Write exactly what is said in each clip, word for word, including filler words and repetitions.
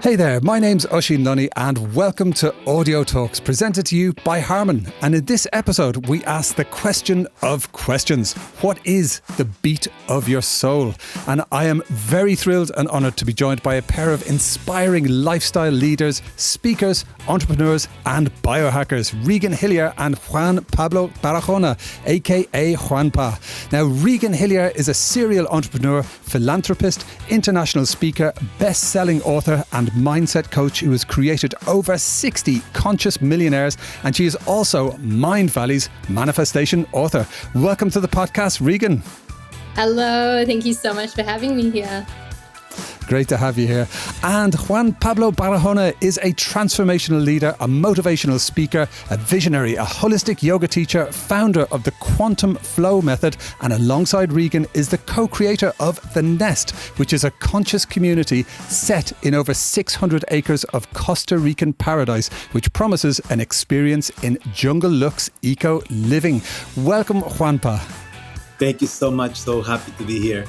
Hey there, my name's Oisín Lunny and welcome to Audio Talks, presented to you by Harman. And in this episode, we ask the question of questions. What is the beat of your soul? And I am very thrilled and honoured to be joined by a pair of inspiring lifestyle leaders, speakers, entrepreneurs and biohackers, Regan Hillier and Juan Pablo Barahona, aka Juanpa. Now, Regan Hillier is a serial entrepreneur, philanthropist, international speaker, best-selling author and mindset coach who has created over sixty conscious millionaires, and she is also Mindvalley's manifestation author. Welcome to the podcast, Regan. Hello, thank you so much for having me here. Great to have you here. And Juan Pablo Barahona is a transformational leader, a motivational speaker, a visionary, a holistic yoga teacher, founder of the Quantum Flow Method, and alongside Regan is the co-creator of The Nest, which is a conscious community set in over six hundred acres of Costa Rican paradise, which promises an experience in jungle looks eco living. Welcome, Juanpa. Thank you so much. So happy to be here.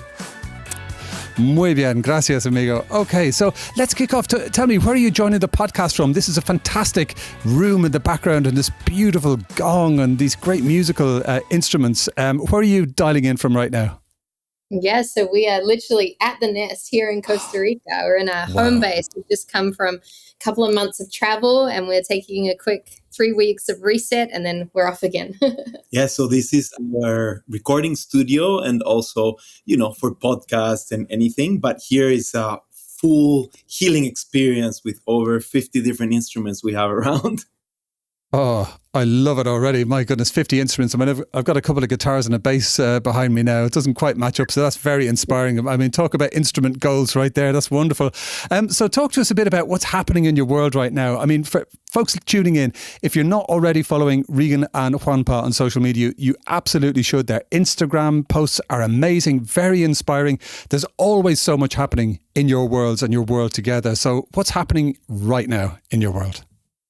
Muy bien, gracias, amigo. Okay, so let's kick off. To, tell me, where are you joining the podcast from? This is a fantastic room in the background and this beautiful gong and these great musical uh, instruments. Um, where are you dialing in from right now? Yeah, so we are literally at the Nest here in Costa Rica. We're in our wow. home base. We've just come from a couple of months of travel and we're taking a quick three weeks of reset and then we're off again. Yeah, so this is our recording studio and also, you know, for podcasts and anything. But here is a full healing experience with over fifty different instruments we have around. Oh, I love it already. My goodness, fifty instruments. I mean, I've, I've got a couple of guitars and a bass uh, behind me now. It doesn't quite match up, so that's very inspiring. I mean, talk about instrument goals right there. That's wonderful. Um, so talk to us a bit about what's happening in your world right now. I mean, for folks tuning in, if you're not already following Regan and Juanpa on social media, you absolutely should. Their Instagram posts are amazing, very inspiring. There's always so much happening in your worlds and your world together. So what's happening right now in your world?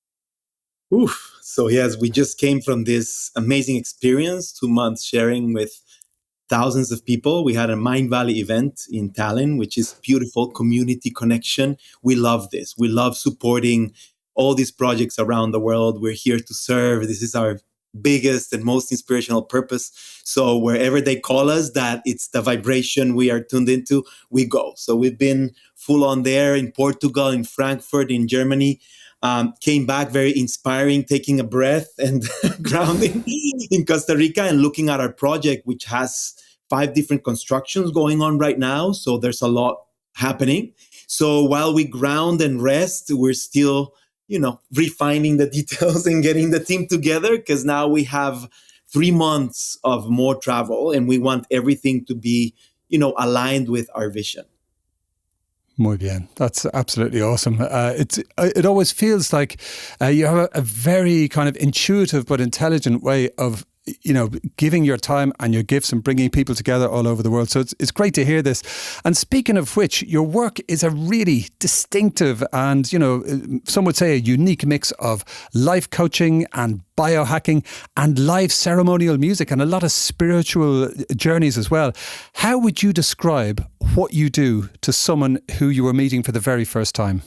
Oof. So yes, we just came from this amazing experience, two months sharing with thousands of people. We had a Mindvalley event in Tallinn, which is beautiful community connection. We love this. We love supporting all these projects around the world. We're here to serve. This is our biggest and most inspirational purpose. So wherever they call us, that it's the vibration we are tuned into, we go. So we've been full on there in Portugal, in Frankfurt, in Germany. Um, came back very inspiring, taking a breath and grounding in Costa Rica and looking at our project, which has five different constructions going on right now. So there's a lot happening. So while we ground and rest, we're still, you know, refining the details and getting the team together because now we have three months of more travel and we want everything to be, you know, aligned with our vision. Muy bien. That's absolutely awesome. Uh, it's it always feels like uh, you have a, a very kind of intuitive but intelligent way of, you know, giving your time and your gifts and bringing people together all over the world. So it's it's great to hear this. And speaking of which, your work is a really distinctive and, you know, some would say a unique mix of life coaching and biohacking and live ceremonial music and a lot of spiritual journeys as well. How would you describe what you do to someone who you were meeting for the very first time?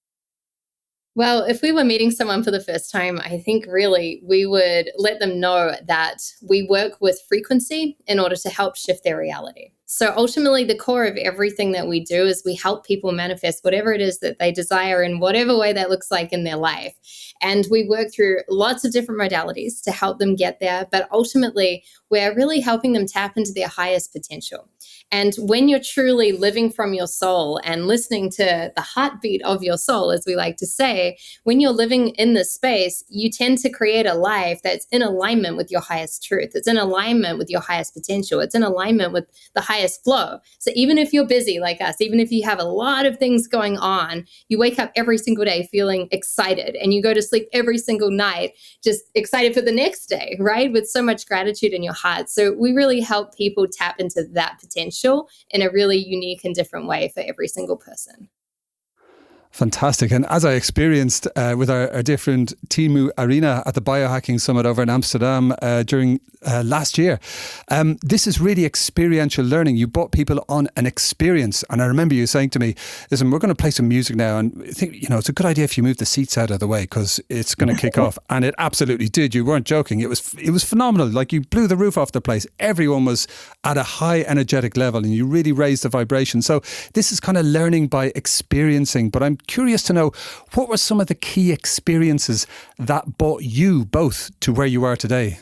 Well, if we were meeting someone for the first time, I think really we would let them know that we work with frequency in order to help shift their reality. So ultimately, the core of everything that we do is we help people manifest whatever it is that they desire in whatever way that looks like in their life. And we work through lots of different modalities to help them get there. But ultimately, we're really helping them tap into their highest potential. And when you're truly living from your soul and listening to the heartbeat of your soul, as we like to say, when you're living in this space, you tend to create a life that's in alignment with your highest truth. It's in alignment with your highest potential. It's in alignment with the highest flow. So even if you're busy like us, even if you have a lot of things going on, you wake up every single day feeling excited and you go to sleep every single night just excited for the next day, right? With so much gratitude in your heart. So we really help people tap into that potential in a really unique and different way for every single person. Fantastic. And as I experienced uh, with our, our different Timu Arena at the Biohacking Summit over in Amsterdam uh, during uh, last year, um, this is really experiential learning. You brought people on an experience. And I remember you saying to me, listen, we're going to play some music now. And I think, you know, it's a good idea if you move the seats out of the way because it's going to kick off. And it absolutely did. You weren't joking. It was, it was phenomenal. Like you blew the roof off the place. Everyone was at a high energetic level and you really raised the vibration. So this is kind of learning by experiencing. But I'm curious to know, what were some of the key experiences that brought you both to where you are today?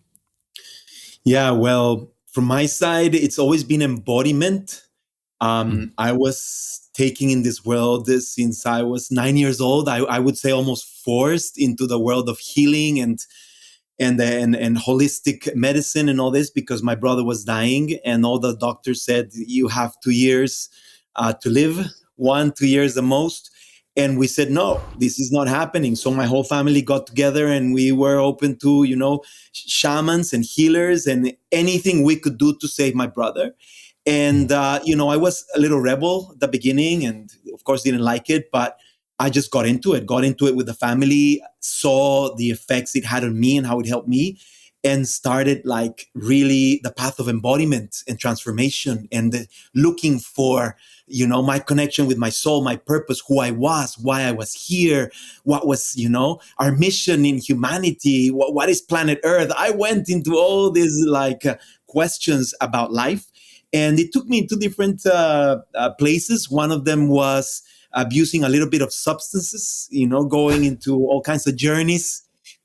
Yeah, well, from my side, it's always been embodiment. Um, mm. I was taking in this world since I was nine years old. I, I would say almost forced into the world of healing and and and and holistic medicine and all this because my brother was dying and all the doctors said you have two years uh, to live, one, two years the most. And we said, no, this is not happening. So my whole family got together and we were open to, you know, shamans and healers and anything we could do to save my brother. And, uh, you know, I was a little rebel at the beginning and of course didn't like it, but I just got into it, got into it with the family, saw the effects it had on me and how it helped me, and started like really the path of embodiment and transformation and the, looking for, you know, my connection with my soul, my purpose, who I was, why I was here, what was, you know, our mission in humanity, what, what is planet Earth? I went into all these like uh, questions about life, and it took me into different uh, uh, places. One of them was abusing a little bit of substances, you know, going into all kinds of journeys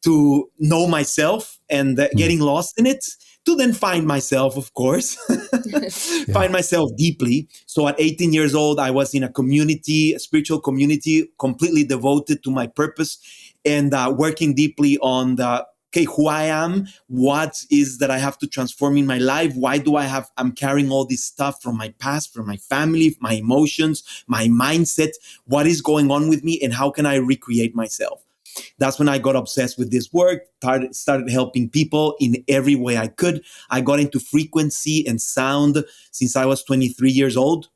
to know myself and uh, getting lost in it, to then find myself, of course, yeah. find myself deeply. So at eighteen years old, I was in a community, a spiritual community, completely devoted to my purpose and uh, working deeply on the, okay, who I am, what is that I have to transform in my life? Why do I have, I'm carrying all this stuff from my past, from my family, my emotions, my mindset, what is going on with me and how can I recreate myself? That's when I got obsessed with this work, started, started helping people in every way I could. I got into frequency and sound since I was twenty-three years old.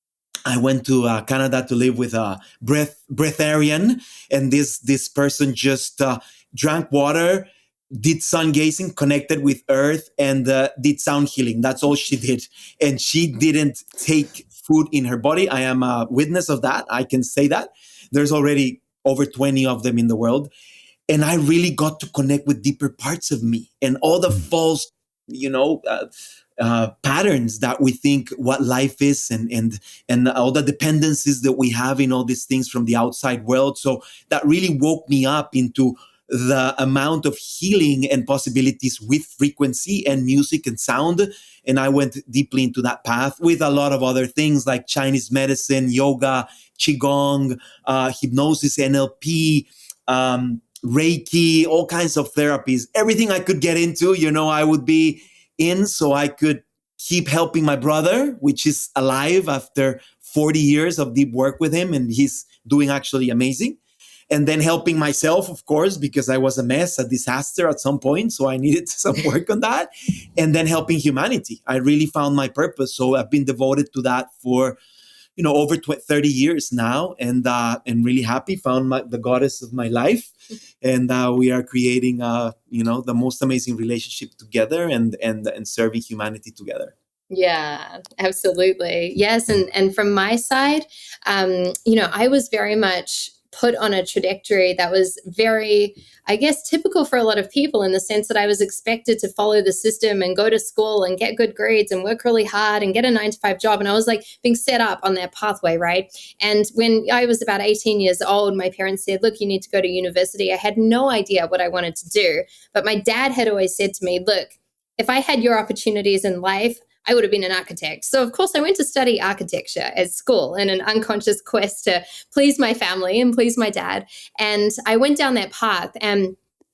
I went to uh, Canada to live with a breath breatharian, and this this person just uh, drank water, did sun gazing, connected with earth, and uh, did sound healing. That's all she did. And she didn't take food in her body. I am a witness of that. I can say that. There's already over twenty of them in the world. And I really got to connect with deeper parts of me and all the false, you know, uh, uh, patterns that we think what life is and, and, and all the dependencies that we have in all these things from the outside world. So that really woke me up into the amount of healing and possibilities with frequency and music and sound. And I went deeply into that path with a lot of other things like Chinese medicine, yoga, Qigong, uh, hypnosis, N L P, um, Reiki, all kinds of therapies. Everything I could get into, you know, I would be in so I could keep helping my brother, which is alive after forty years of deep work with him. And he's doing actually amazing. And then helping myself, of course, because I was a mess, a disaster at some point. So I needed some work on that. And then helping humanity. I really found my purpose. So I've been devoted to that for, you know, over thirty years now. And uh, and really happy, found my, the goddess of my life. And uh, we are creating, uh, you know, the most amazing relationship together and, and, and serving humanity together. Yeah, absolutely. Yes. And, and from my side, um, you know, I was very much put on a trajectory that was very, I guess, typical for a lot of people in the sense that I was expected to follow the system and go to school and get good grades and work really hard and get a nine to five job. And I was like being set up on that pathway, right? And when I was about eighteen years old, my parents said, look, you need to go to university. I had no idea what I wanted to do. But my dad had always said to me, look, if I had your opportunities in life, I would have been an architect. So, of course, I went to study architecture at school in an unconscious quest to please my family and please my dad. And I went down that path. And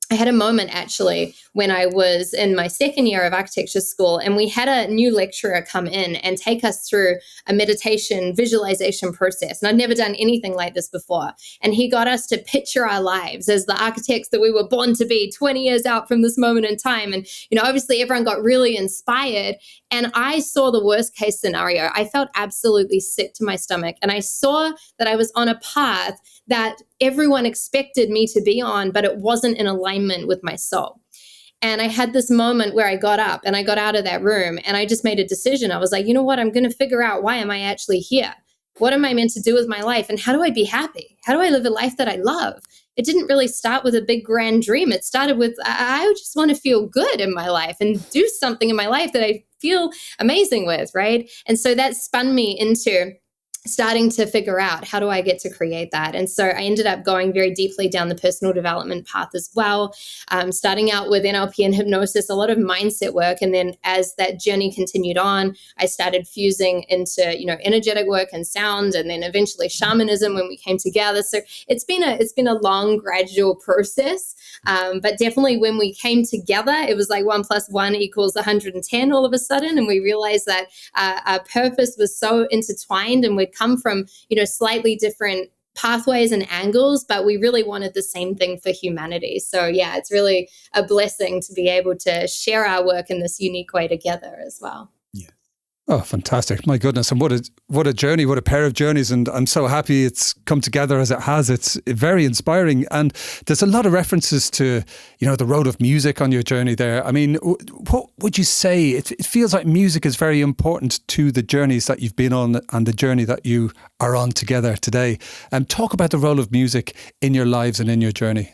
I had a moment actually when I was in my second year of architecture school, and we had a new lecturer come in and take us through a meditation visualization process. And I'd never done anything like this before. And he got us to picture our lives as the architects that we were born to be twenty years out from this moment in time. And, you know, obviously everyone got really inspired. And I saw the worst case scenario. I felt absolutely sick to my stomach. And I saw that I was on a path that everyone expected me to be on, but it wasn't in alignment with my soul. And I had this moment where I got up and I got out of that room and I just made a decision. I was like, you know what? I'm going to figure out, why am I actually here? What am I meant to do with my life? And how do I be happy? How do I live a life that I love? It didn't really start with a big grand dream. It started with, I, I just want to feel good in my life and do something in my life that I feel amazing with, right? And so that spun me into starting to figure out, how do I get to create that? And so I ended up going very deeply down the personal development path as well, um, starting out with N L P and hypnosis, a lot of mindset work. And then as that journey continued on, I started fusing into, you know, energetic work and sound, and then eventually shamanism when we came together. So it's been a, it's been a long, gradual process. Um, but definitely when we came together, it was like one plus one equals one hundred ten all of a sudden. And we realized that uh, our purpose was so intertwined, and we'd come from, you know, slightly different pathways and angles, but we really wanted the same thing for humanity. So yeah, it's really a blessing to be able to share our work in this unique way together as well. Oh, fantastic. My goodness. And what a what a journey, what a pair of journeys. And I'm so happy it's come together as it has. It's very inspiring. And there's a lot of references to, you know, the road of music on your journey there. I mean, what would you say? It, it feels like music is very important to the journeys that you've been on and the journey that you are on together today. And um, talk about the role of music in your lives and in your journey.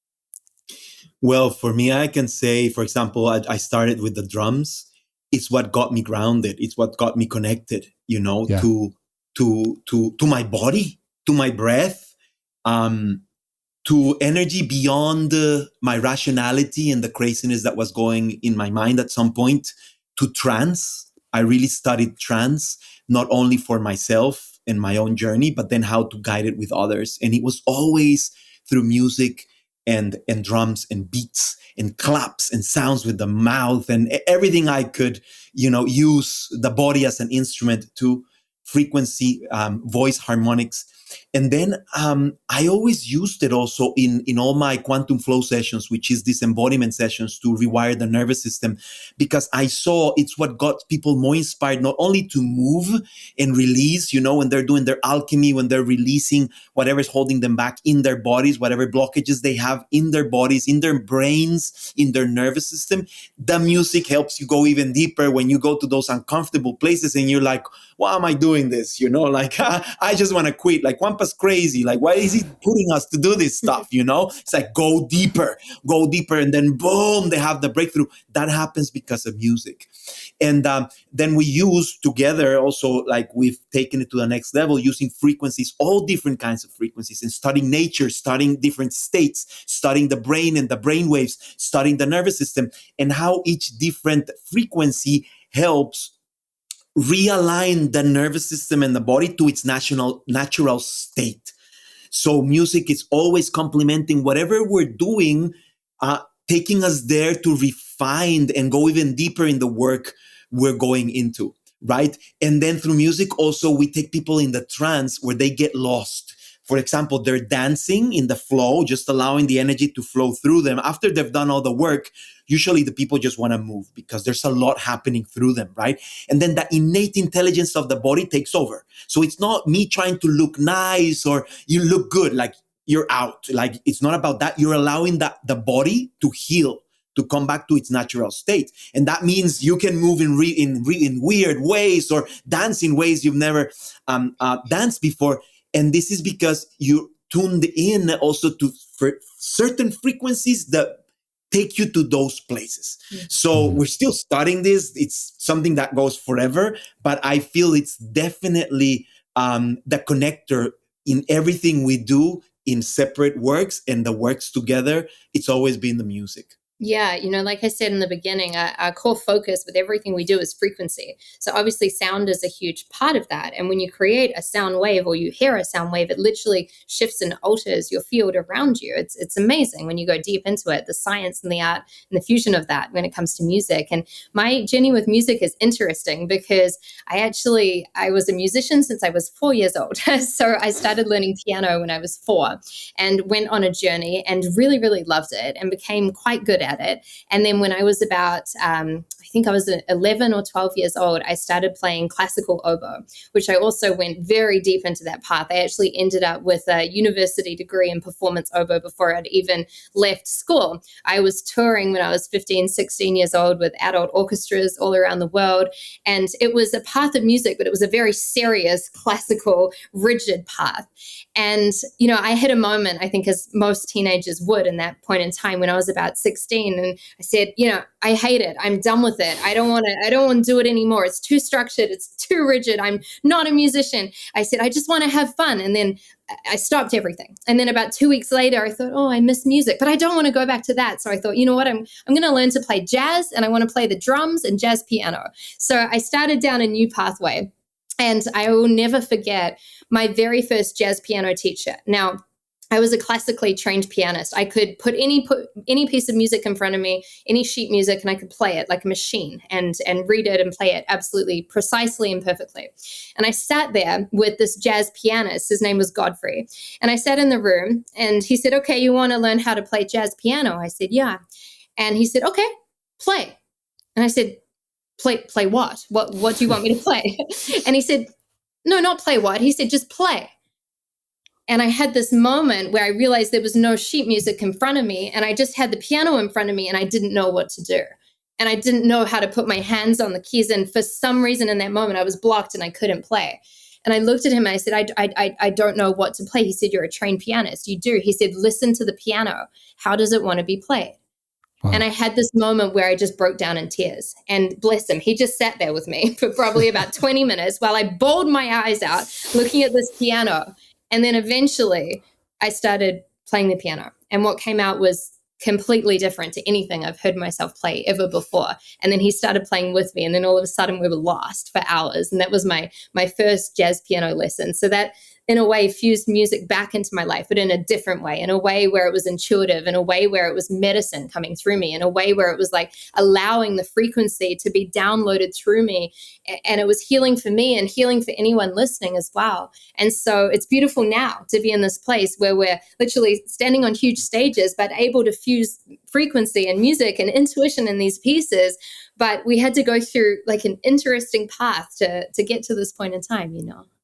Well, for me, I can say, for example, I, I started with the drums. It's what got me grounded. It's what got me connected, you know, yeah. to to to to my body, to my breath, um, to energy beyond uh, my rationality and the craziness that was going in my mind at some point, to trance. I really studied trance, not only for myself and my own journey, but then how to guide it with others. And it was always through music and and drums and beats and claps and sounds with the mouth and everything I could, you know, use the body as an instrument to frequency, um, voice harmonics. And then um, I always used it also in, in all my quantum flow sessions, which is these embodiment sessions to rewire the nervous system, because I saw it's what got people more inspired, not only to move and release, you know, when they're doing their alchemy, when they're releasing whatever's holding them back in their bodies, whatever blockages they have in their bodies, in their brains, in their nervous system. The music helps you go even deeper when you go to those uncomfortable places and you're like, why am I doing this? You know, like, I just want to quit. Like, Wampa's crazy. Like, why is he putting us to do this stuff? You know, it's like, go deeper, go deeper. And then boom, they have the breakthrough. That happens because of music. And um, then we use together also, like we've taken it to the next level, using frequencies, all different kinds of frequencies, and studying nature, studying different states, studying the brain and the brain waves, studying the nervous system, and how each different frequency helps realign the nervous system and the body to its natural natural state. So music is always complementing whatever we're doing, uh, taking us there to refine and go even deeper in the work we're going into, right? And then through music also, we take people in the trance where they get lost. For example, they're dancing in the flow, just allowing the energy to flow through them. After they've done all the work, usually the people just want to move because there's a lot happening through them, right? And then the innate intelligence of the body takes over. So it's not me trying to look nice or you look good, like you're out. Like, it's not about that. You're allowing that the body to heal, to come back to its natural state. And that means you can move in re, in, re, in weird ways or dance in ways you've never um, uh, danced before. And this is because you tuned in also to for certain frequencies that take you to those places. Mm-hmm. So we're still studying this. It's something that goes forever, but I feel it's definitely um, the connector in everything we do in separate works and the works together. It's always been the music. Yeah, you know, like I said in the beginning, our, our core focus with everything we do is frequency. So obviously, sound is a huge part of that. And when you create a sound wave or you hear a sound wave, it literally shifts and alters your field around you. It's it's amazing when you go deep into it, the science and the art and the fusion of that when it comes to music. And my journey with music is interesting because I actually I was a musician since I was four years old. So I started learning piano when I was four and went on a journey and really, really loved it and became quite good at it. And then when I was about, um, I think I was eleven or twelve years old, I started playing classical oboe, which I also went very deep into that path. I actually ended up with a university degree in performance oboe before I'd even left school. I was touring when I was fifteen, sixteen years old with adult orchestras all around the world. And it was a path of music, but it was a very serious, classical, rigid path. And, you know, I hit a moment, I think, as most teenagers would in that point in time when I was about sixteen. And I said, you know, I hate it. I'm done with it. I don't want to, I don't want to do it anymore. It's too structured. It's too rigid. I'm not a musician. I said, I just want to have fun. And then I stopped everything. And then about two weeks later, I thought, oh, I miss music, but I don't want to go back to that. So I thought, you know what, I'm, I'm going to learn to play jazz and I want to play the drums and jazz piano. So I started down a new pathway. And I will never forget my very first jazz piano teacher. Now, I was a classically trained pianist. I could put any put any piece of music in front of me, any sheet music, and I could play it like a machine and, and read it and play it absolutely precisely and perfectly. And I sat there with this jazz pianist. His name was Godfrey. And I sat in the room and he said, okay, you want to learn how to play jazz piano? I said, yeah. And he said, okay, play. And I said, play play what? What what do you want me to play? And he said, no, not play what? He said, just play. And I had this moment where I realized there was no sheet music in front of me and I just had the piano in front of me and I didn't know what to do. And I didn't know how to put my hands on the keys. And for some reason in that moment, I was blocked and I couldn't play. And I looked at him and I said, I, I, I don't know what to play. He said, you're a trained pianist. You do. He said, listen to the piano. How does it want to be played? Wow. And I had this moment where I just broke down in tears. And bless him, he just sat there with me for probably about twenty minutes while I bawled my eyes out looking at this piano. And then eventually I started playing the piano. And what came out was completely different to anything I've heard myself play ever before. And then he started playing with me. And then all of a sudden we were lost for hours. And that was my my first jazz piano lesson. So that, in a way, fused music back into my life, but in a different way, in a way where it was intuitive, in a way where it was medicine coming through me, in a way where it was like allowing the frequency to be downloaded through me. And it was healing for me and healing for anyone listening as well. And so it's beautiful now to be in this place where we're literally standing on huge stages, but able to fuse frequency and music and intuition in these pieces. But we had to go through like an interesting path to, to get to this point in time, you know.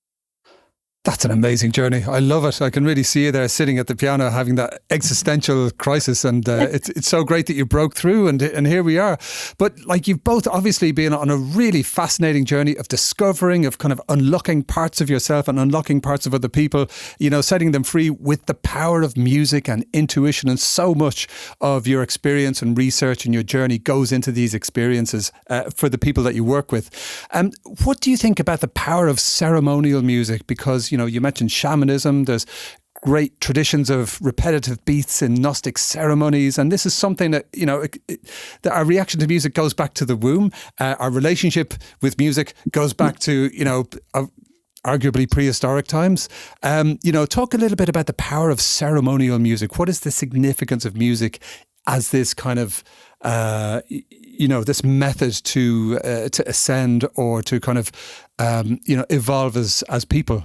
That's an amazing journey. I love it. I can really see you there sitting at the piano having that existential crisis, and uh, it's it's so great that you broke through, and and here we are. But like, you've both obviously been on a really fascinating journey of discovering, of kind of unlocking parts of yourself and unlocking parts of other people, you know, setting them free with the power of music and intuition. And so much of your experience and research and your journey goes into these experiences uh, for the people that you work with. Um, what do you think about the power of ceremonial music? Because, you know, you mentioned shamanism. There's great traditions of repetitive beats in Gnostic ceremonies. And this is something that, you know, it, it, that our reaction to music goes back to the womb. Uh, our relationship with music goes back to, you know, uh, arguably prehistoric times. Um, you know, talk a little bit about the power of ceremonial music. What is the significance of music as this kind of, uh, you know, this method to uh, to ascend or to kind of, um, you know, evolve as as people?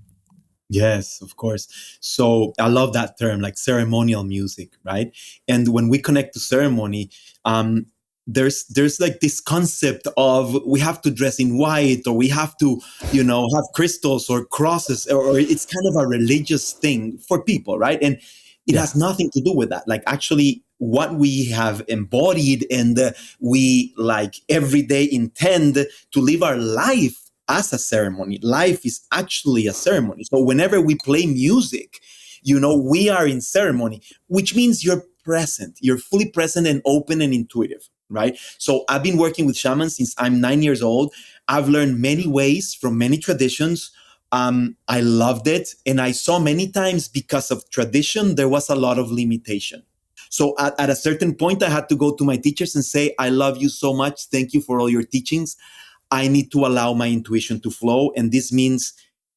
Yes, of course. So I love that term, like ceremonial music, right? And when we connect to ceremony, um, there's there's like this concept of we have to dress in white, or we have to, you know, have crystals or crosses, or, or it's kind of a religious thing for people, right? And it yeah. has nothing to do with that. Like, actually, what we have embodied and uh, we like every day intend to live our life as a ceremony. Life is actually a ceremony. So whenever we play music, you know, we are in ceremony, which means you're present. You're fully present and open and intuitive, right? So I've been working with shamans since I'm nine years old. I've learned many ways from many traditions. Um, I loved it. And I saw many times, because of tradition, there was a lot of limitation. So at, at a certain point, I had to go to my teachers and say, I love you so much. Thank you for all your teachings. I need to allow my intuition to flow. And this means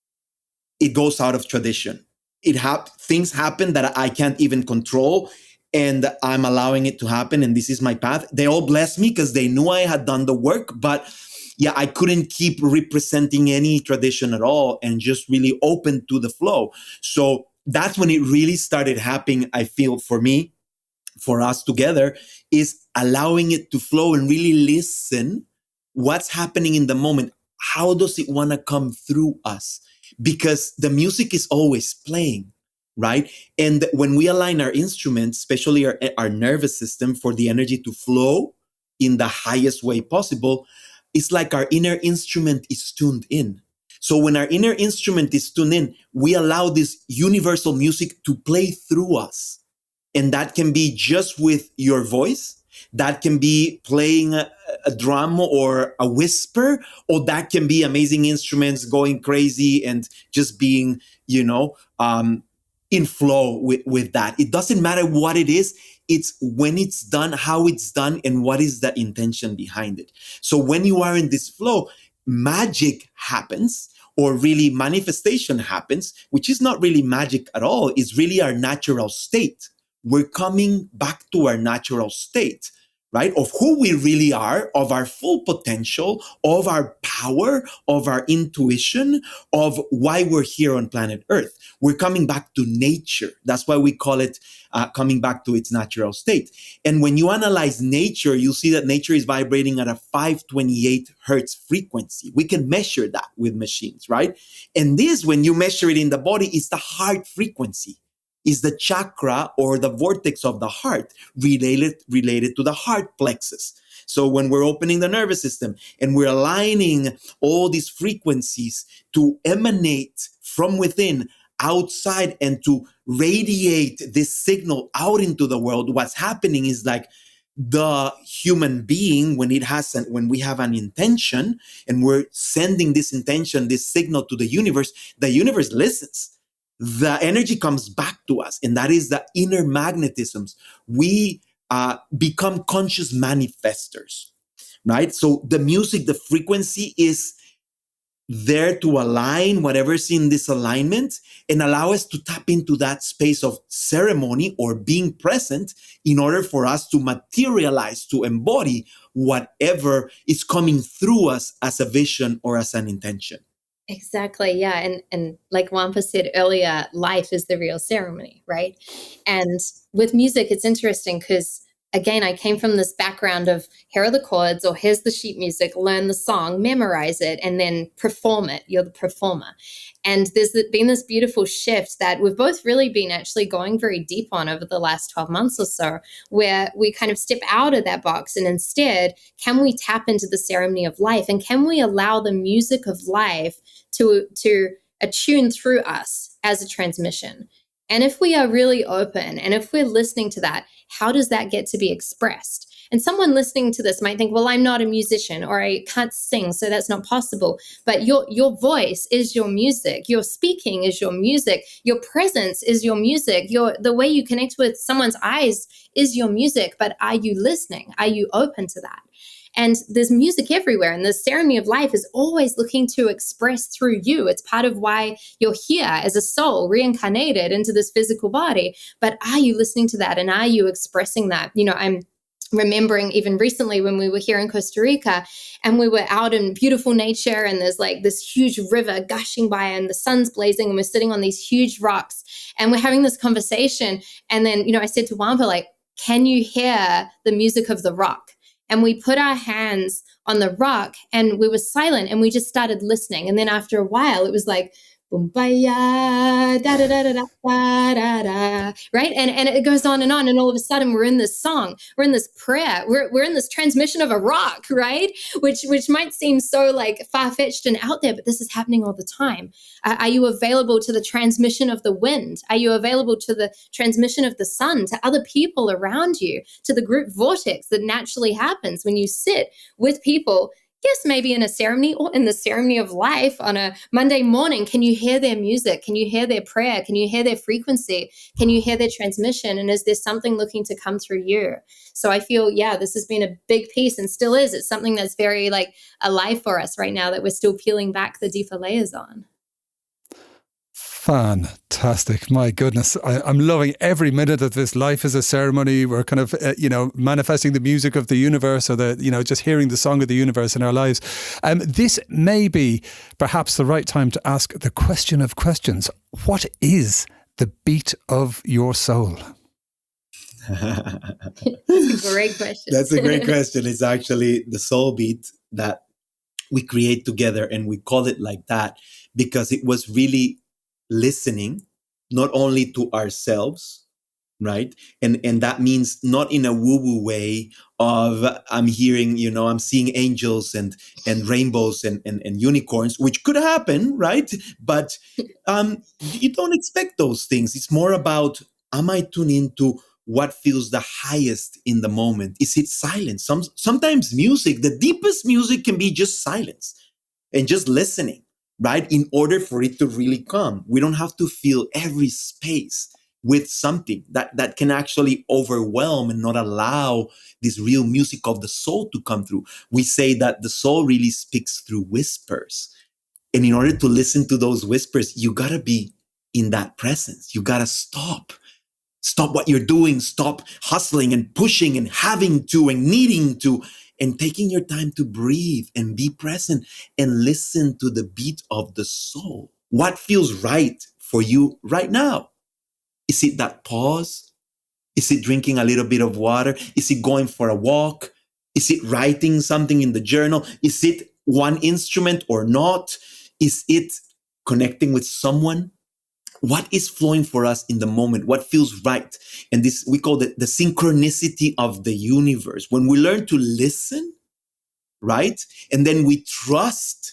it goes out of tradition. It hap- things happen that I can't even control, and I'm allowing it to happen. And this is my path. They all blessed me because they knew I had done the work, but yeah, I couldn't keep representing any tradition at all and just really open to the flow. So that's when it really started happening, I feel, for me, for us together, is allowing it to flow and really listen what's happening in the moment. How does it want to come through us? Because the music is always playing, right? And when we align our instruments, especially our, our nervous system, for the energy to flow in the highest way possible, it's like our inner instrument is tuned in. So when our inner instrument is tuned in, we allow this universal music to play through us. And that can be just with your voice. That can be playing a, a drum or a whisper, or that can be amazing instruments going crazy and just being, you know, um, in flow with, with that. It doesn't matter what it is. It's when it's done, how it's done, and what is the intention behind it. So when you are in this flow, magic happens, or really manifestation happens, which is not really magic at all. It's really our natural state. We're coming back to our natural state, right? Of who we really are, of our full potential, of our power, of our intuition, of why we're here on planet Earth. We're coming back to nature. That's why we call it uh, coming back to its natural state. And when you analyze nature, you'll see that nature is vibrating at a five twenty-eight hertz frequency. We can measure that with machines, right? And this, when you measure it in the body, is the heart frequency. Is the chakra or the vortex of the heart related, related to the heart plexus. So when we're opening the nervous system and we're aligning all these frequencies to emanate from within, outside, and to radiate this signal out into the world, what's happening is like the human being, when it has an, when we have an intention and we're sending this intention, this signal to the universe, the universe listens. The energy comes back to us, and that is the inner magnetisms. We uh, become conscious manifestors, right? So the music, the frequency is there to align whatever's in this alignment and allow us to tap into that space of ceremony or being present in order for us to materialize, to embody whatever is coming through us as a vision or as an intention. Exactly. Yeah. And and like Wampa said earlier, life is the real ceremony, right? And with music, it's interesting because, again, I came from this background of here are the chords, or here's the sheet music, learn the song, memorize it, and then perform it. You're the performer. And there's been this beautiful shift that we've both really been actually going very deep on over the last twelve months or so, where we kind of step out of that box and instead, can we tap into the ceremony of life? And can we allow the music of life to, to attune through us as a transmission? And if we are really open and if we're listening to that, how does that get to be expressed? And someone listening to this might think, well, I'm not a musician or I can't sing, so that's not possible. But your your voice is your music. Your speaking is your music. Your presence is your music. Your the way you connect with someone's eyes is your music. But are you listening? Are you open to that? And there's music everywhere. And the ceremony of life is always looking to express through you. It's part of why you're here as a soul reincarnated into this physical body. But are you listening to that? And are you expressing that? You know, I'm remembering even recently when we were here in Costa Rica and we were out in beautiful nature and there's like this huge river gushing by and the sun's blazing and we're sitting on these huge rocks and we're having this conversation. And then, you know, I said to Wampa, like, can you hear the music of the rock? And we put our hands on the rock and we were silent and we just started listening. And then after a while, it was like, boom, da da da da da da da da, right? And and it goes on and on. And all of a sudden, we're in this song, we're in this prayer, we're we're in this transmission of a rock, right? Which which might seem so like far fetched and out there, but this is happening all the time. Uh, are you available to the transmission of the wind? Are you available to the transmission of the sun, to other people around you, to the group vortex that naturally happens when you sit with people yes, maybe in a ceremony or in the ceremony of life on a Monday morning, can you hear their music? Can you hear their prayer? Can you hear their frequency? Can you hear their transmission? And is there something looking to come through you? So I feel, yeah, this has been a big piece and still is. It's something that's very like alive for us right now that we're still peeling back the deeper layers on. Fantastic. My goodness. I, I'm loving every minute of this. Life is a ceremony. We're kind of, uh, you know, manifesting the music of the universe, or the, you know, just hearing the song of the universe in our lives. Um, this may be perhaps the right time to ask the question of questions. What is the beat of your soul? That's a great question. That's a great question. It's actually the soul beat that we create together, and we call it like that because it was really listening not only to ourselves, right? And and that means not in a woo-woo way of I'm hearing, you know, I'm seeing angels and and rainbows and and, and unicorns, which could happen, right? But um, you don't expect those things. It's more about, am I tuned into what feels the highest in the moment? Is it silence? Some sometimes music, the deepest music can be just silence and just listening. Right? In order for it to really come, we don't have to fill every space with something that, that can actually overwhelm and not allow this real music of the soul to come through. We say that the soul really speaks through whispers. And in order to listen to those whispers, you gotta be in that presence. You gotta stop. Stop what you're doing. Stop hustling and pushing and having to and needing to, and taking your time to breathe and be present and listen to the beat of the soul. What feels right for you right now? Is it that pause? Is it drinking a little bit of water? Is it going for a walk? Is it writing something in the journal? Is it one instrument or not? Is it connecting with someone? What is flowing for us in the moment? What feels right? And this, we call it the synchronicity of the universe. When we learn to listen, right? And then we trust,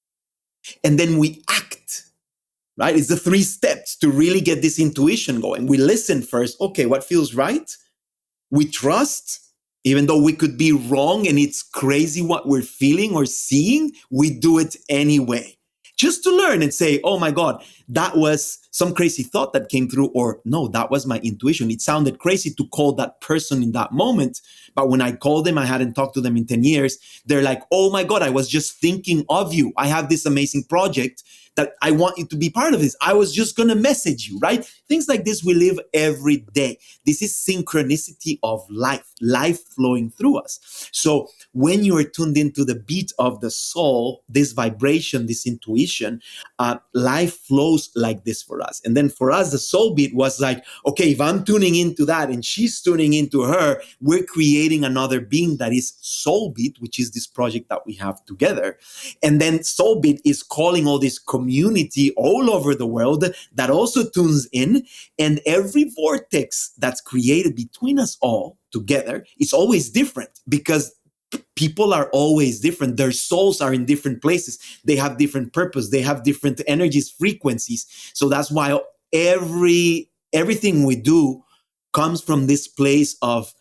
and then we act, right? It's the three steps to really get this intuition going. We listen first. Okay, what feels right? We trust, even though we could be wrong and it's crazy what we're feeling or seeing, we do it anyway. Just to learn and say, oh my God, that was some crazy thought that came through, or no, that was my intuition. It sounded crazy to call that person in that moment. But when I called them, I hadn't talked to them in ten years. They're like, oh my God, I was just thinking of you. I have this amazing project that I want you to be part of this. I was just going to message you, right? Things like this we live every day. This is synchronicity of life, life flowing through us. So when you are tuned into the beat of the soul, this vibration, this intuition, uh, life flows like this for us. And then for us, the soul beat was like, okay, if I'm tuning into that and she's tuning into her, we're creating another being that is soul beat, which is this project that we have together. And then soul beat is calling all this community all over the world that also tunes in. And every vortex that's created between us all together is always different, because people are always different. Their souls are in different places. They have different purpose. They have different energies, frequencies. So that's why every everything we do comes from this place of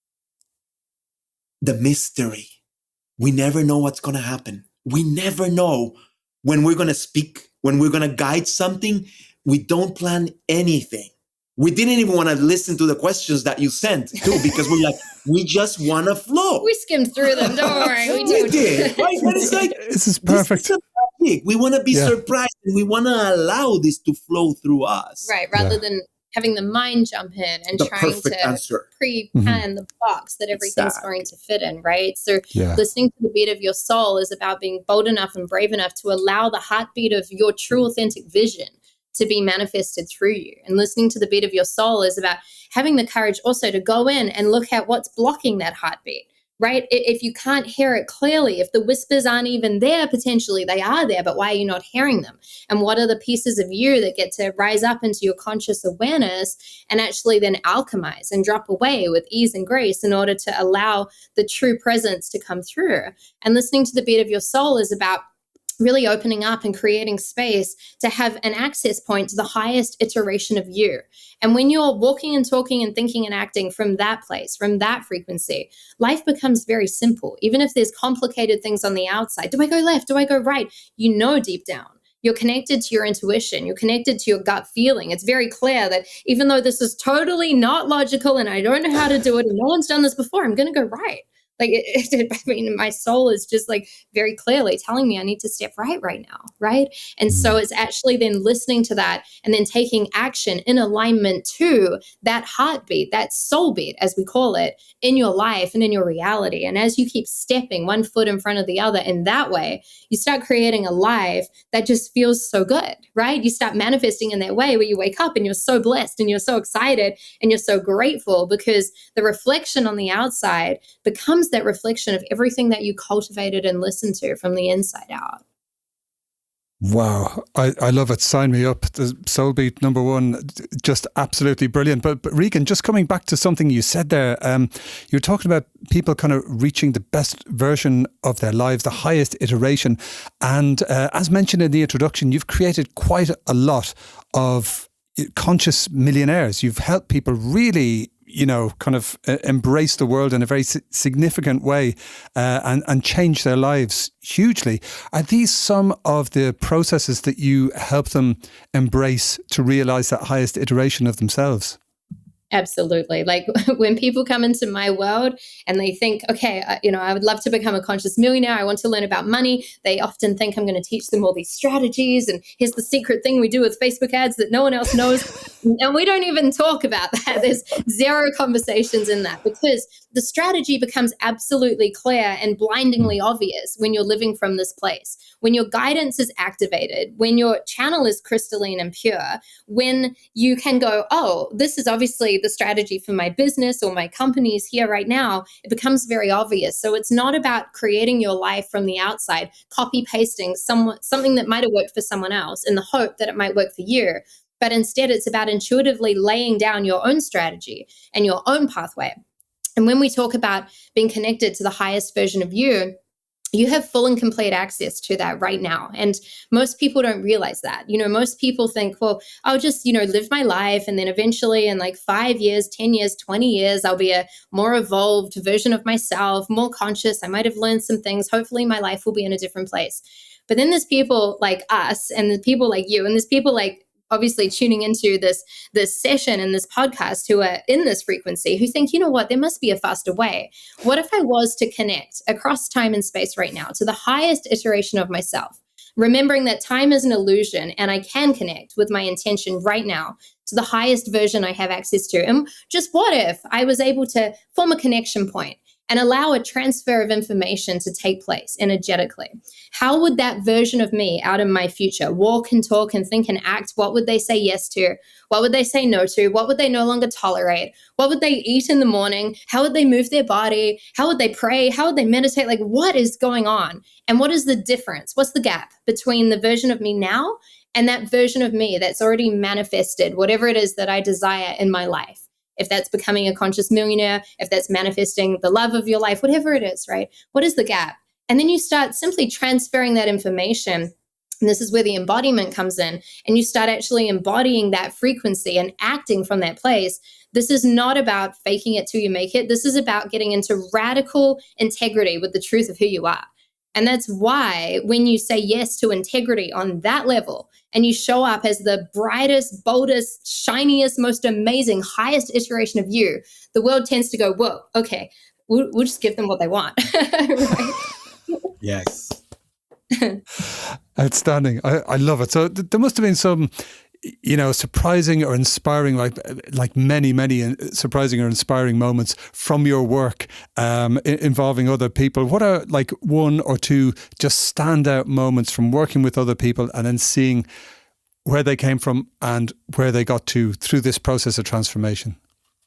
the mystery. We never know what's going to happen. We never know when we're going to speak, when we're going to guide something. We don't plan anything. We didn't even want to listen to the questions that you sent too, because we're like, we just want to flow. We skimmed through them. Don't worry. We, we did. Right? But it's like, this is perfect. This is we want to be yeah. surprised, and we want to allow this to flow through us. Right. Rather yeah. than having the mind jump in and the trying to answer. pre-plan mm-hmm. the box that everything's exactly. going to fit in, right? So yeah. listening to the beat of your soul is about being bold enough and brave enough to allow the heartbeat of your true authentic vision to be manifested through you. And listening to the beat of your soul is about having the courage also to go in and look at what's blocking that heartbeat, right? If you can't hear it clearly, if the whispers aren't even there, potentially they are there, but why are you not hearing them? And what are the pieces of you that get to rise up into your conscious awareness and actually then alchemize and drop away with ease and grace in order to allow the true presence to come through? And listening to the beat of your soul is about really opening up and creating space to have an access point to the highest iteration of you. And when you're walking and talking and thinking and acting from that place, from that frequency, life becomes very simple. Even if there's complicated things on the outside, do I go left? Do I go right? You know, deep down, you're connected to your intuition. You're connected to your gut feeling. It's very clear that even though this is totally not logical and I don't know how to do it and no one's done this before, I'm going to go right. Like, it, it, I mean, my soul is just like very clearly telling me I need to step right right now, right? And so it's actually then listening to that and then taking action in alignment to that heartbeat, that soul beat, as we call it, in your life and in your reality. And as you keep stepping one foot in front of the other in that way, you start creating a life that just feels so good, right? You start manifesting in that way where you wake up and you're so blessed and you're so excited and you're so grateful because the reflection on the outside becomes that reflection of everything that you cultivated and listened to from the inside out. Wow, I, I love it. Sign me up. The Soul Beat number one, just absolutely brilliant. But, but Regan, just coming back to something you said there, um, you were talking about people kind of reaching the best version of their lives, the highest iteration. And uh, as mentioned in the introduction, you've created quite a lot of conscious millionaires. You've helped people really, you know, kind of uh, embrace the world in a very si- significant way uh, and, and change their lives hugely. Are these some of the processes that you help them embrace to realize that highest iteration of themselves? Absolutely. Like when people come into my world and they think, okay, uh, you know, I would love to become a conscious millionaire. I want to learn about money. They often think I'm going to teach them all these strategies. And here's the secret thing we do with Facebook ads that no one else knows. And we don't even talk about that. There's zero conversations in that because the strategy becomes absolutely clear and blindingly obvious when you're living from this place. When your guidance is activated, when your channel is crystalline and pure, when you can go, oh, this is obviously the strategy for my business or my companies here right now, it becomes very obvious. So it's not about creating your life from the outside, copy pasting some, something that might have worked for someone else in the hope that it might work for you. But instead, it's about intuitively laying down your own strategy and your own pathway. And when we talk about being connected to the highest version of you, you have full and complete access to that right now. And most people don't realize that. You know, most people think, well, I'll just, you know, live my life. And then eventually in like five years, ten years, twenty years, I'll be a more evolved version of myself, more conscious. I might have learned some things. Hopefully my life will be in a different place. But then there's people like us and the people like you and there's people like obviously tuning into this, this session and this podcast who are in this frequency who think, you know what, there must be a faster way. What if I was to connect across time and space right now to the highest iteration of myself, remembering that time is an illusion and I can connect with my intention right now to the highest version I have access to? And just what if I was able to form a connection point and allow a transfer of information to take place energetically? How would that version of me out in my future walk and talk and think and act? What would they say yes to? What would they say no to? What would they no longer tolerate? What would they eat in the morning? How would they move their body? How would they pray? How would they meditate? Like, what is going on? And what is the difference? What's the gap between the version of me now and that version of me that's already manifested whatever it is that I desire in my life? If that's becoming a conscious millionaire, if that's manifesting the love of your life, whatever it is, right? What is the gap? And then you start simply transferring that information. And this is where the embodiment comes in. And you start actually embodying that frequency and acting from that place. This is not about faking it till you make it. This is about getting into radical integrity with the truth of who you are. And that's why when you say yes to integrity on that level and you show up as the brightest, boldest, shiniest, most amazing, highest iteration of you, the world tends to go, whoa, okay, we'll, we'll just give them what they want. Right? Yes. Outstanding. I, I love it. So th- there must have been some, you know, surprising or inspiring, like like many, many surprising or inspiring moments from your work um, I- involving other people. What are like one or two just standout moments from working with other people and then seeing where they came from and where they got to through this process of transformation?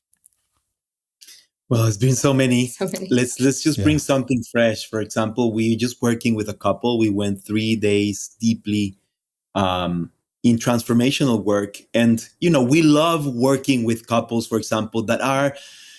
Well, it's been so many. So many. Let's let's just Yeah. bring something fresh. For example, we just working with a couple. We went three days deeply um, in transformational work, and you know we love working with couples, for example, that are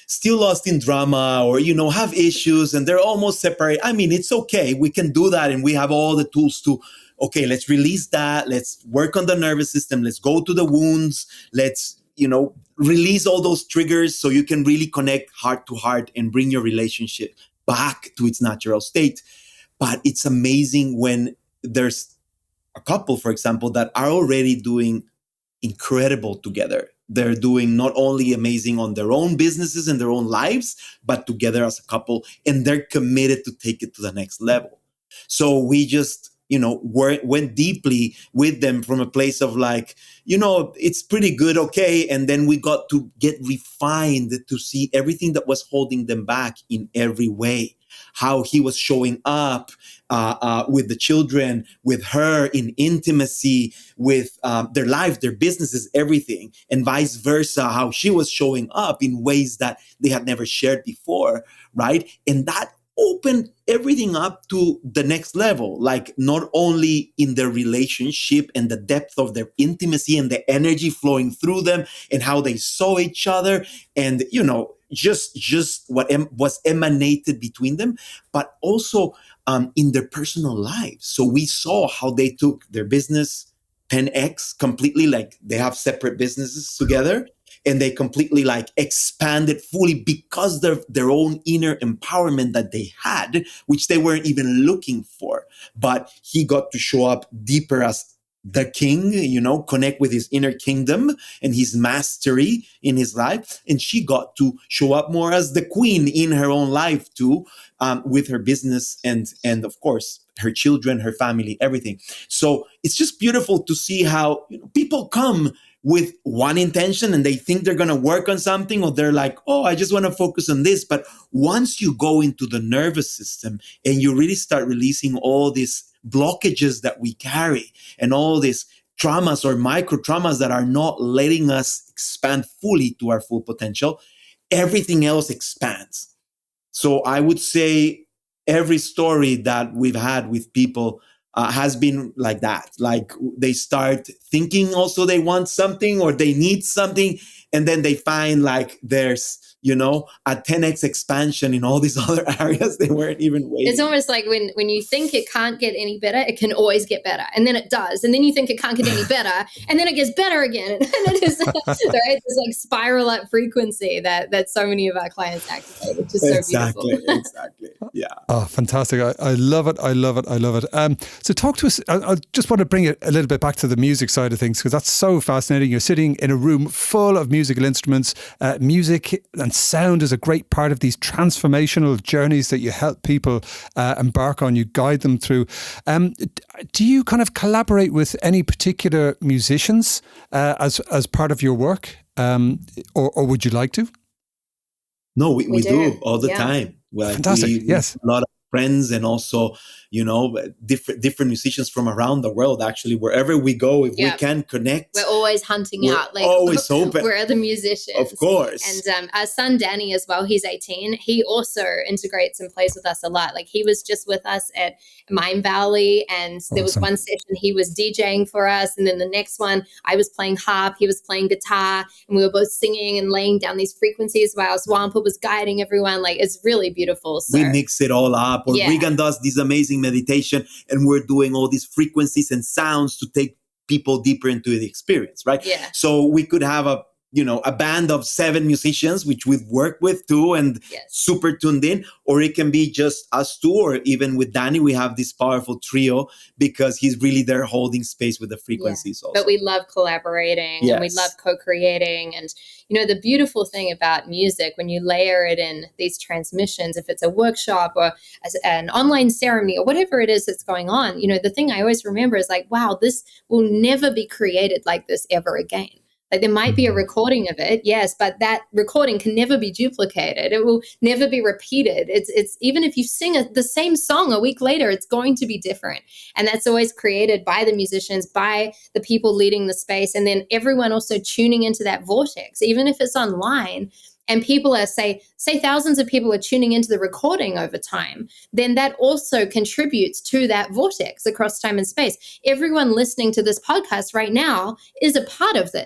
still lost in drama or, you know, have issues and they're almost separate. I mean, it's okay. We can do that. And we have all the tools to, okay, let's release that. Let's work on the nervous system. Let's go to the wounds. Let's, you know, release all those triggers so you can really connect heart to heart and bring your relationship back to its natural state. But it's amazing when there's a couple, for example, that are already doing incredible together. They're doing not only amazing on their own businesses and their own lives, but together as a couple, and they're committed to take it to the next level. So we just, you know, were, went deeply with them from a place of like, you know, it's pretty good, okay. And then we got to get refined to see everything that was holding them back in every way. How he was showing up uh, uh, with the children, with her in intimacy, with um, their life, their businesses, everything, and vice versa, how she was showing up in ways that they had never shared before, right? And that opened everything up to the next level, like not only in their relationship and the depth of their intimacy and the energy flowing through them and how they saw each other and, you know, just just what em- was emanated between them, but also um, in their personal lives. So we saw how they took their business ten X completely, like they have separate businesses together, and they completely like expanded fully because of their own inner empowerment that they had, which they weren't even looking for. But he got to show up deeper as the king, you know, connect with his inner kingdom and his mastery in his life. And she got to show up more as the queen in her own life too, um, with her business and, and of course, her children, her family, everything. So it's just beautiful to see how, you know, people come with one intention and they think they're going to work on something, or they're like, oh, I just want to focus on this. But once you go into the nervous system and you really start releasing all these blockages that we carry and all these traumas or micro traumas that are not letting us expand fully to our full potential, everything else expands. So I would say every story that we've had with people uh, has been like that. Like they start thinking also they want something or they need something, and then they find like there's, you know, a ten X expansion in all these other areas they weren't even waiting. It's almost like when, when you think it can't get any better, it can always get better. And then it does. And then you think it can't get any better. And then it gets better again. And it is, right? This like spiral up frequency that, that so many of our clients activate, which is so exactly, beautiful. Exactly. Yeah. Oh, fantastic. I, I love it. I love it. I love it. Um, so talk to us. I, I just want to bring it a little bit back to the music side of things, because that's so fascinating. You're sitting in a room full of musical instruments, uh, music and sound is a great part of these transformational journeys that you help people uh, embark on, you guide them through. Um, do you kind of collaborate with any particular musicians uh, as as part of your work, um, or, or would you like to? No, we, we, we do. do all the yeah. time. Well, Fantastic. We, yes. A lot of friends and also, you know, different different musicians from around the world. Actually, wherever we go, if yeah. we can connect, we're always hunting we're out. Like always open. Where are the musicians? Of course. And um, our son Danny as well. He's eighteen. He also integrates and plays with us a lot. Like he was just with us at Mind Valley, and awesome. There was one session he was DJing for us, and then the next one I was playing harp, he was playing guitar, and we were both singing and laying down these frequencies while Swampa was guiding everyone. Like it's really beautiful. So. We mix it all up. Or yeah. Regan does this amazing meditation, and we're doing all these frequencies and sounds to take people deeper into the experience, right? Yeah. So we could have a, you know, a band of seven musicians, which we've worked with too, and yes. super tuned in, or it can be just us two, or even with Danny, we have this powerful trio because he's really there holding space with the frequencies. Yeah. Also. But we love collaborating yes. and we love co-creating. And, you know, the beautiful thing about music, when you layer it in these transmissions, if it's a workshop or as an online ceremony or whatever it is that's going on, you know, the thing I always remember is like, wow, this will never be created like this ever again. Like there might be a recording of it, yes, but that recording can never be duplicated. It will never be repeated. It's it's even if you sing a, the same song a week later, it's going to be different. And that's always created by the musicians, by the people leading the space, and then everyone also tuning into that vortex, even if it's online. And people are, say, say thousands of people are tuning into the recording over time, then that also contributes to that vortex across time and space. Everyone listening to this podcast right now is a part of this.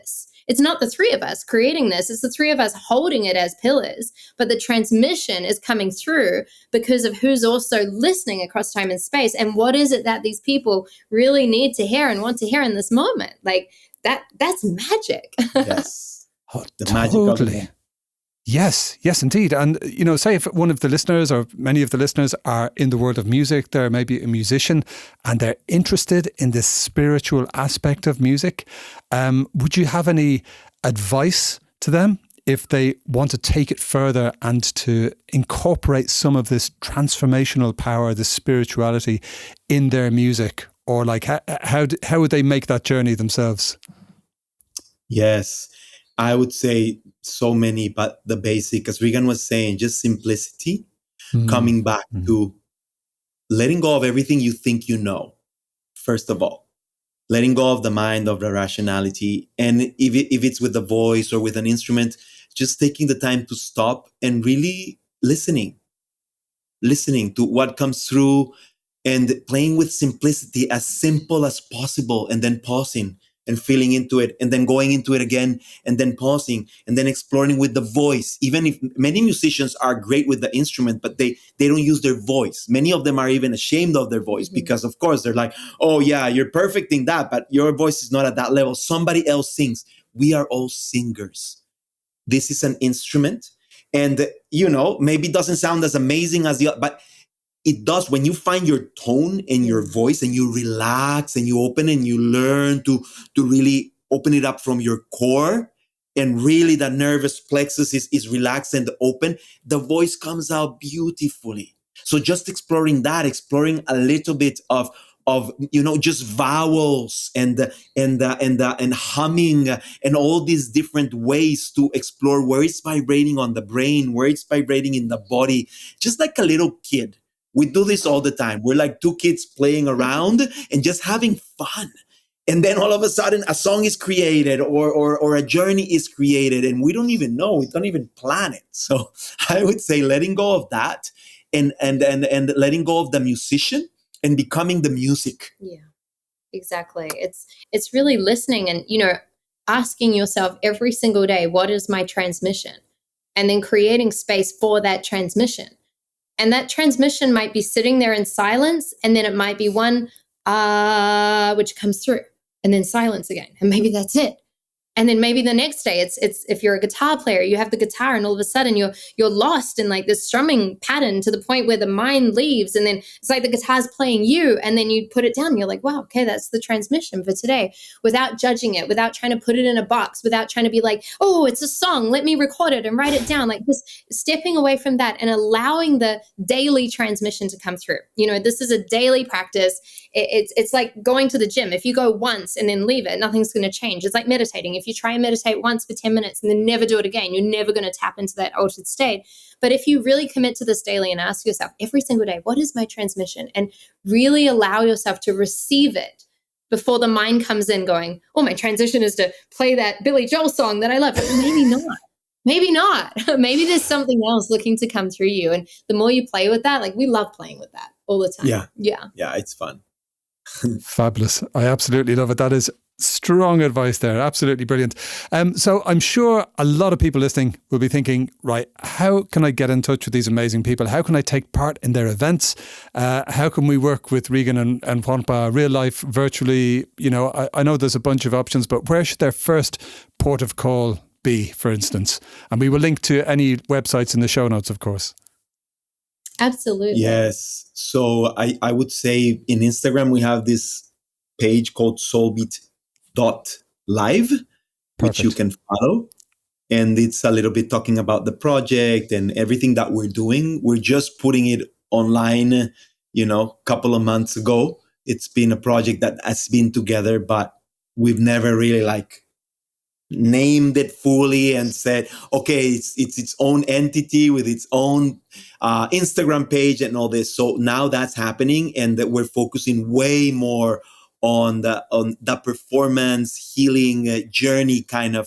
it's not the three of us creating this, it's the three of us holding it as pillars, but the transmission is coming through because of who's also listening across time and space. And what is it that these people really need to hear and want to hear in this moment? Like that, that's magic. Yes. Oh, The totally. magic of it. Yes, yes, indeed. And, you know, say if one of the listeners or many of the listeners are in the world of music, they're maybe a musician and they're interested in this spiritual aspect of music, um, would you have any advice to them if they want to take it further and to incorporate some of this transformational power, this spirituality in their music? Or like, how, how, how would they make that journey themselves? Yes, I would say so many, but the basic, as Regan was saying, just simplicity, Mm. coming back Mm. to letting go of everything you think you know, first of all, letting go of the mind, of the rationality. And if, it, if it's with the voice or with an instrument, just taking the time to stop and really listening, listening to what comes through and playing with simplicity, as simple as possible, and then pausing and feeling into it, and then going into it again, and then pausing, and then exploring with the voice. Even if many musicians are great with the instrument, but they they don't use their voice. Many of them are even ashamed of their voice Mhm. because, of course, they're like, oh yeah, you're perfect in that, but your voice is not at that level. Somebody else sings. We are all singers. This is an instrument. And, you know, maybe it doesn't sound as amazing as the, but it does. When you find your tone in your voice and you relax and you open and you learn to, to really open it up from your core, and really the nervous plexus is, is relaxed and open, the voice comes out beautifully. So just exploring that, exploring a little bit of, of, you know, just vowels and, and, uh, and, uh, and humming and all these different ways to explore where it's vibrating on the brain, where it's vibrating in the body, just like a little kid. We do this all the time. We're like two kids playing around and just having fun. And then all of a sudden a song is created or, or, or a journey is created and we don't even know, we don't even plan it. So I would say letting go of that and, and, and, and letting go of the musician and becoming the music. Yeah, exactly. It's it's really listening and, you know, asking yourself every single day, what is my transmission? And then creating space for that transmission. And that transmission might be sitting there in silence, and then it might be one ah, uh, which comes through, and then silence again. And maybe that's it. And then maybe the next day, it's it's if you're a guitar player, you have the guitar, and all of a sudden you're you're lost in like this strumming pattern to the point where the mind leaves, and then it's like the guitar's playing you, and then you put it down. And you're like, wow, okay, that's the transmission for today, without judging it, without trying to put it in a box, without trying to be like, oh, it's a song, let me record it and write it down. Like just stepping away from that and allowing the daily transmission to come through. You know, this is a daily practice. It, it's it's like going to the gym. If you go once and then leave it, nothing's going to change. It's like meditating. If you try and meditate once for ten minutes and then never do it again, you're never going to tap into that altered state. But if you really commit to this daily and ask yourself every single day, what is my transmission? And really allow yourself to receive it before the mind comes in going, oh, my transition is to play that Billy Joel song that I love. But maybe not. Maybe not. Maybe there's something else looking to come through you. And the more you play with that, like we love playing with that all the time. Yeah. Yeah. Yeah, it's fun. Fabulous. I absolutely love it. That is strong advice there. Absolutely brilliant. Um, so I'm sure a lot of people listening will be thinking, right, how can I get in touch with these amazing people? How can I take part in their events? Uh, how can we work with Regan and, and Juanpa real life, virtually? You know, I, I know there's a bunch of options, but where should their first port of call be, for instance? And we will link to any websites in the show notes, of course. Absolutely. Yes. So I, I would say in Instagram, we have this page called soulbeat dot live, which you can follow. And it's a little bit talking about the project and everything that we're doing. We're just putting it online, you know, a couple of months ago. It's been a project that has been together, but we've never really like named it fully and said, okay, it's it's its own entity with its own uh, Instagram page and all this. So now that's happening, and that we're focusing way more on the on the performance healing uh, journey kind of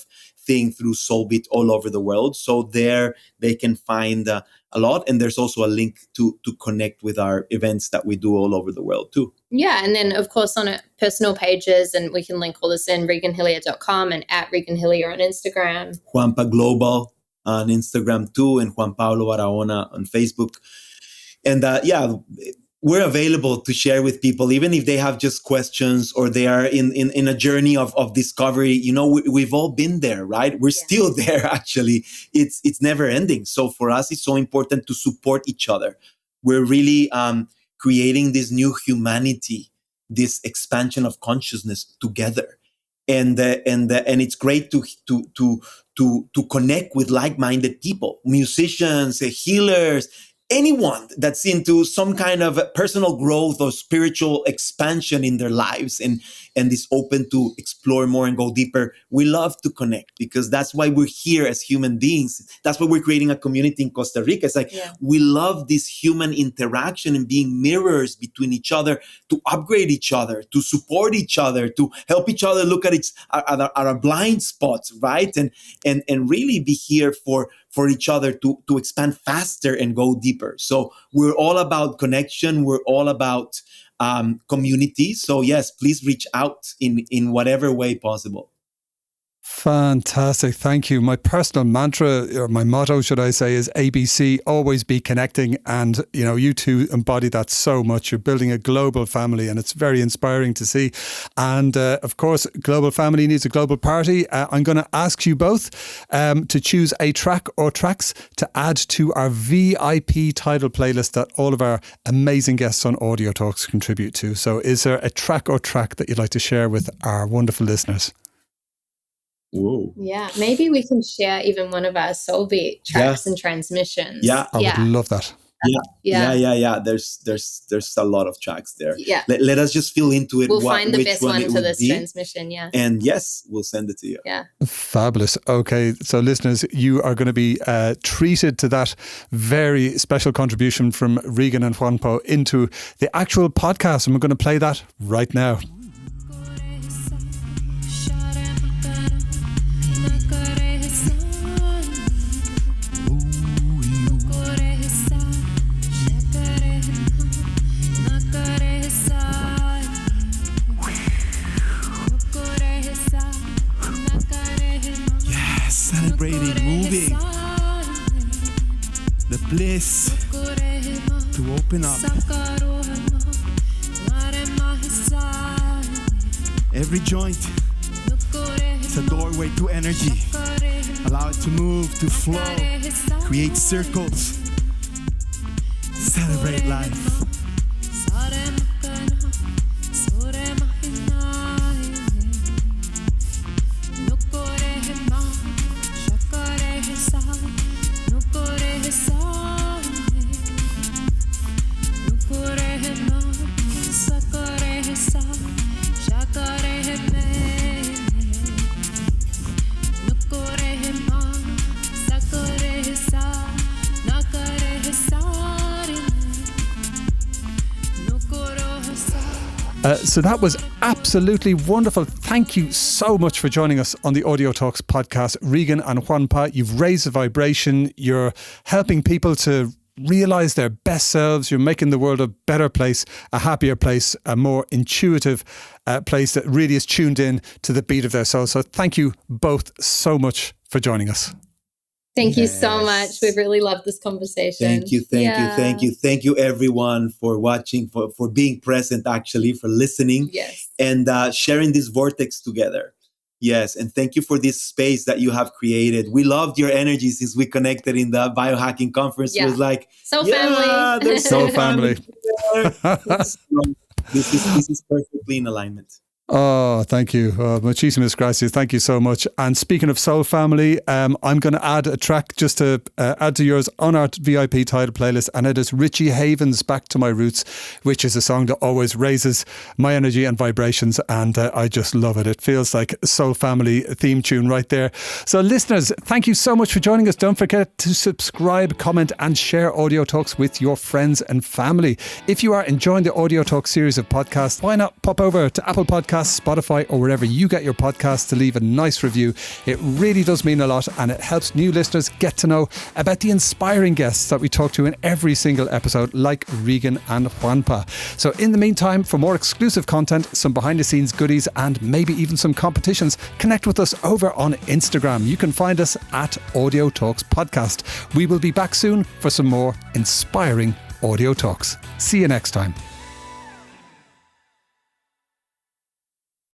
thing through Soulbeat all over the world. So there they can find uh, a lot. And there's also a link to to connect with our events that we do all over the world too. Yeah. And then, of course, on a personal pages, and we can link all this in regan hillier dot com and at Regan Hillier on Instagram. Juanpa Global on Instagram too, and Juan Pablo Barahona on Facebook. And uh, yeah, we're available to share with people, even if they have just questions or they are in, in, in a journey of, of discovery. You know, we, we've all been there, right? We're yeah. still there, actually. It's it's never ending. So for us, it's so important to support each other. We're really um, creating this new humanity, this expansion of consciousness together. And uh, and uh, and it's great to to to to to connect with like-minded people, musicians, uh, healers, anyone that's into some kind of personal growth or spiritual expansion in their lives and, and is open to explore more and go deeper. We love to connect because that's why we're here as human beings. That's why we're creating a community in Costa Rica. It's like, yeah. we love this human interaction and being mirrors between each other to upgrade each other, to support each other, to help each other look at its at our, at our blind spots, right? And, and, and really be here for for each other to, to expand faster and go deeper. So we're all about connection. We're all about um, community. So yes, please reach out in, in whatever way possible. Fantastic. Thank you. My personal mantra, or my motto, should I say, is A B C, always be connecting. And, you know, you two embody that so much. You're building a global family and it's very inspiring to see. And uh, of course, global family needs a global party. Uh, I'm going to ask you both um, to choose a track or tracks to add to our V I P title playlist that all of our amazing guests on Audio Talks contribute to. So is there a track or track that you'd like to share with our wonderful listeners? Whoa. Yeah, maybe we can share even one of our Soulbeat tracks yeah. and transmissions. Yeah, I yeah. would love that. Yeah. yeah, yeah, yeah, yeah. There's, there's, there's a lot of tracks there. Yeah, let, let us just feel into it. We'll what, find the which best one, one it for this be. transmission. Yeah, and yes, we'll send it to you. Yeah, fabulous. Okay, so listeners, you are going to be uh, treated to that very special contribution from Regan and Juanpa into the actual podcast, and we're going to play that right now. Celebrating, moving, the bliss to open up. Every joint, it's a doorway to energy. Allow it to move, to flow, create circles. Celebrate life. Uh, so that was absolutely wonderful. Thank you so much for joining us on the Audio Talks podcast. Regan and Juanpa, you've raised the vibration. You're helping people to realize their best selves. You're making the world a better place, a happier place, a more intuitive uh, place that really is tuned in to the beat of their soul. So thank you both so much for joining us. Thank yes. you so much. We've really loved this conversation. Thank you, thank yeah. you, thank you. Thank you, everyone, for watching, for, for being present, actually, for listening. Yes. And uh, sharing this vortex together. Yes, and thank you for this space that you have created. We loved your energy since we connected in the biohacking conference. Yeah. It was like, Soul yeah, family. there's Soul family. this, is, this is perfectly in alignment. Oh, thank you. Oh, muchísimas gracias. Thank you so much. And speaking of Soul Family, um, I'm going to add a track just to uh, add to yours on our V I P title playlist. And it is Richie Havens' Back to My Roots, which is a song that always raises my energy and vibrations. And uh, I just love it. It feels like a Soul Family theme tune right there. So listeners, thank you so much for joining us. Don't forget to subscribe, comment and share Audio Talks with your friends and family. If you are enjoying the Audio Talk series of podcasts, why not pop over to Apple Podcasts, Podcasts, Spotify, or wherever you get your podcasts to leave a nice review. It really does mean a lot, and it helps new listeners get to know about the inspiring guests that we talk to in every single episode, like Regan and Juanpa. So in the meantime, for more exclusive content, some behind the scenes goodies, and maybe even some competitions, connect with us over on Instagram. You can find us at Audio Talks Podcast. We will be back soon for some more inspiring Audio Talks. See you next time.